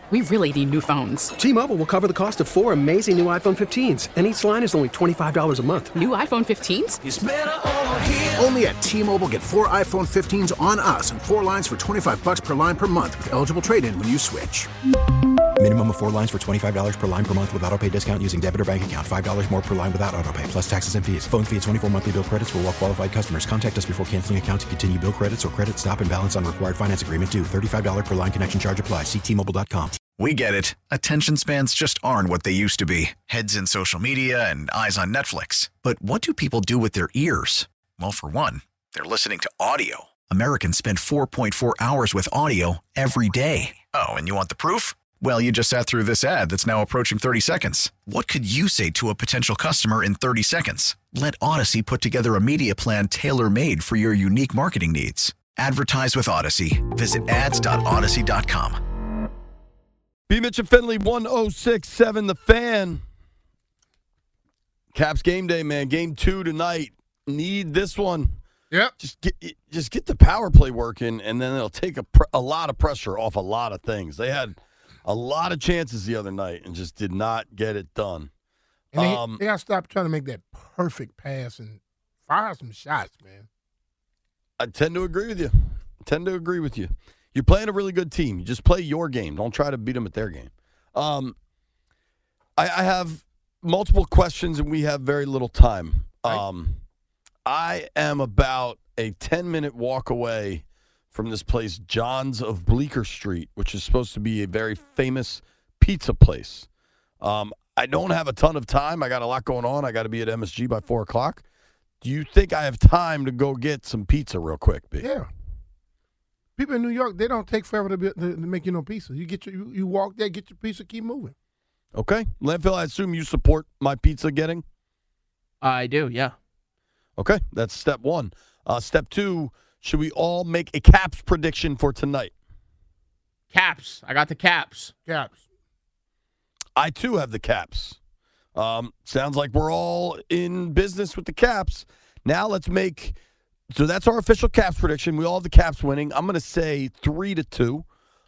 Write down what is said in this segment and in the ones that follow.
We really need new phones. T-Mobile will cover the cost of 4 amazing new iPhone 15s, and each line is only $25 a month. New iPhone 15s? It's better over here. Only at T-Mobile, get 4 iPhone 15s on us and 4 lines for $25 per line per month with eligible trade-in when you switch. Minimum of 4 lines for $25 per line per month with autopay discount using debit or bank account. $5 more per line without autopay, plus taxes and fees. Phone fee at 24 monthly bill credits for well-qualified customers. Contact us before canceling account to continue bill credits or credit stop and balance on required finance agreement due. $35 per line connection charge applies. See T-Mobile.com. We get it. Attention spans just aren't what they used to be. Heads in social media and eyes on Netflix. But what do people do with their ears? Well, for one, they're listening to audio. Americans spend 4.4 hours with audio every day. Oh, and you want the proof? Well, you just sat through this ad that's now approaching 30 seconds. What could you say to a potential customer in 30 seconds? Let Odyssey put together a media plan tailor-made for your unique marketing needs. Advertise with Odyssey. Visit ads.odyssey.com. B. Mitch and Finley, 106.7 The Fan. Caps game day, man. Game 2 tonight. Need this one. Yep. Just get the power play working, and then it'll take a lot of pressure off a lot of things. They had a lot of chances the other night and just did not get it done. And they got to stop trying to make that perfect pass and fire some shots, man. I tend to agree with you. You're playing a really good team. You just play your game. Don't try to beat them at their game. I have multiple questions, and we have very little time. I am about a 10-minute walk away from this place, John's of Bleecker Street, which is supposed to be a very famous pizza place. I don't have a ton of time. I got a lot going on. I got to be at MSG by 4 o'clock. Do you think I have time to go get some pizza real quick, B? Yeah. People in New York, they don't take forever to make you no pizza. You walk there, get your pizza, keep moving. Okay. Landfill, I assume you support my pizza getting? I do, yeah. Okay, that's step 1. Step 2, should we all make a Caps prediction for tonight? Caps. I got the Caps. Caps. I, too, have the Caps. Sounds like we're all in business with the Caps. Now let's make... So that's our official Caps prediction. We all have the Caps winning. I'm going to say 3-2.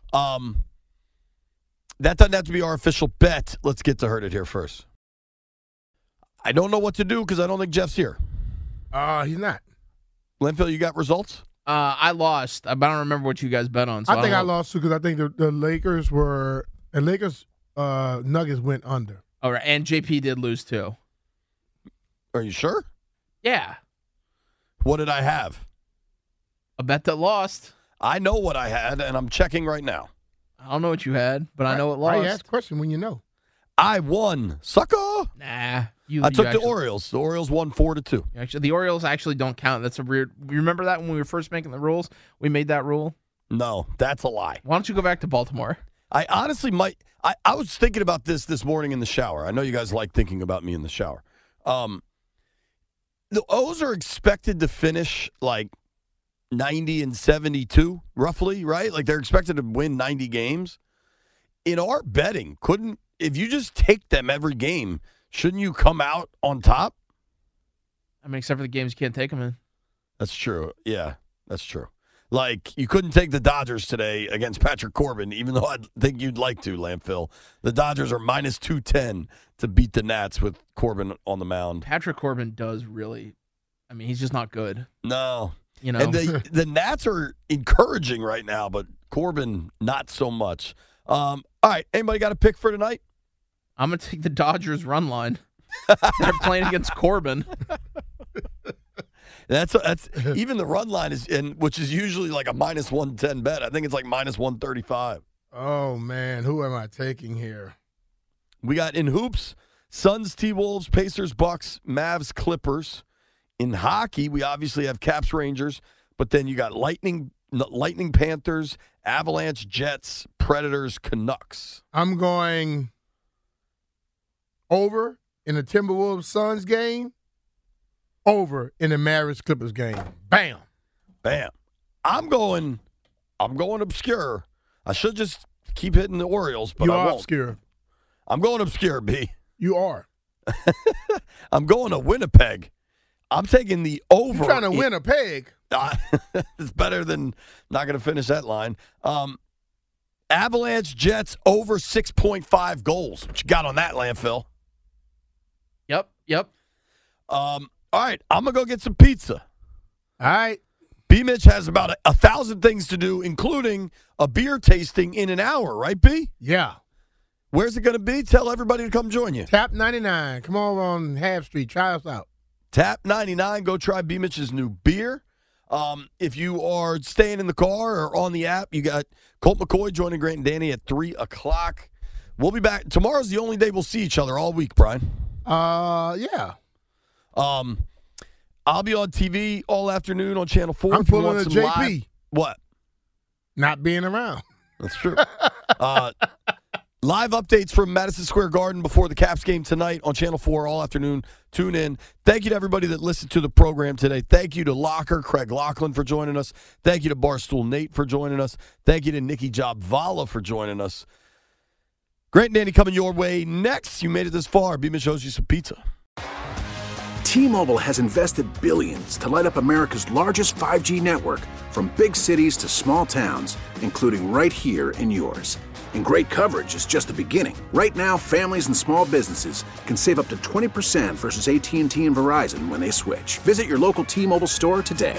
That doesn't have to be our official bet. Let's get to Heard It Here first. I don't know what to do because I don't think Jeff's here. He's not. Linfield, you got results? I lost, but I don't remember what you guys bet on. So I think I lost too because I think the Lakers were – and Lakers Nuggets went under. All right, and JP did lose too. Are you sure? Yeah. What did I have? A bet that lost. I know what I had, and I'm checking right now. I don't know what you had, but I know it lost. Why you ask the question when you know? I won. Sucker. Nah. I took the Orioles. The Orioles won 4-2. Actually, the Orioles actually don't count. That's a weird. You remember that when we were first making the rules? We made that rule? No, that's a lie. Why don't you go back to Baltimore? I honestly might. I was thinking about this morning in the shower. I know you guys like thinking about me in the shower. The O's are expected to finish like 90 and 72, roughly, right? Like they're expected to win 90 games. In our betting, if you just take them every game, shouldn't you come out on top? I mean, except for the games you can't take them in. That's true. Yeah, that's true. Like, you couldn't take the Dodgers today against Patrick Corbin, even though I think you'd like to, Landfill. The Dodgers are minus 210 to beat the Nats with Corbin on the mound. Patrick Corbin does really, I mean, he's just not good. No. You know? And the Nats are encouraging right now, but Corbin, not so much. All right, anybody got a pick for tonight? I'm going to take the Dodgers run line. They're playing against Corbin. That's even the run line which is usually like a minus 110 bet. I think it's like minus 135. Oh man, who am I taking here? We got in hoops, Suns, T-Wolves, Pacers, Bucks, Mavs, Clippers. In hockey, we obviously have Caps, Rangers, but then you got Lightning, Panthers, Avalanche, Jets, Predators, Canucks. I'm going over in the Timberwolves Suns game. Over in the Mavericks Clippers game. Bam. Bam. I'm going obscure. I should just keep hitting the Orioles, but you I are won't. Obscure. I'm going obscure, B. You are. I'm going to Winnipeg. I'm taking the over. You're trying to win a peg. It's better than not going to finish that line. Avalanche Jets over 6.5 goals. What you got on that, Landfill? Yep. All right, I'm going to go get some pizza. All right. B. Mitch has about 1,000 things to do, including a beer tasting in an hour, right, B? Yeah. Where's it going to be? Tell everybody to come join you. Tap 99. Come over on Half Street. Try us out. Tap 99. Go try B. Mitch's new beer. If you are staying in the car or on the app, you got Colt McCoy joining Grant and Danny at 3 o'clock. We'll be back. Tomorrow's the only day we'll see each other all week, Brian. Yeah. I'll be on TV all afternoon on Channel 4. I'm pulling a JP. Live. What? Not being around. That's true. Live updates from Madison Square Garden before the Caps game tonight on Channel 4 all afternoon. Tune in. Thank you to everybody that listened to the program today. Thank you to Locker, Craig Laughlin, for joining us. Thank you to Barstool Nate for joining us. Thank you to Nikki Jobvala for joining us. Grant and Danny coming your way next. You made it this far. B. Mitch owes you some pizza. T-Mobile has invested billions to light up America's largest 5G network, from big cities to small towns, including right here in yours. And great coverage is just the beginning. Right now, families and small businesses can save up to 20% versus AT&T and Verizon when they switch. Visit your local T-Mobile store today.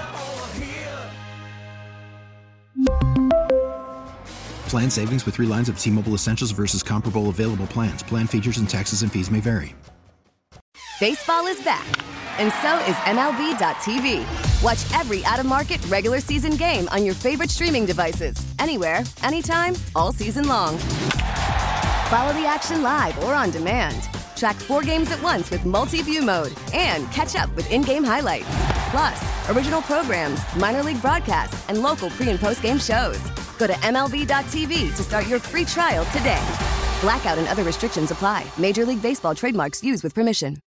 Plan savings with 3 lines of T-Mobile Essentials versus comparable available plans. Plan features and taxes and fees may vary. Baseball is back, and so is MLB.tv. Watch every out-of-market regular season game on your favorite streaming devices, anywhere, anytime, all season long. Follow the action live or on demand. Track 4 games at once with multi-view mode and catch up with in-game highlights. Plus, original programs, minor league broadcasts, and local pre- and post-game shows. Go to MLB.tv to start your free trial today. Blackout and other restrictions apply. Major League Baseball trademarks used with permission.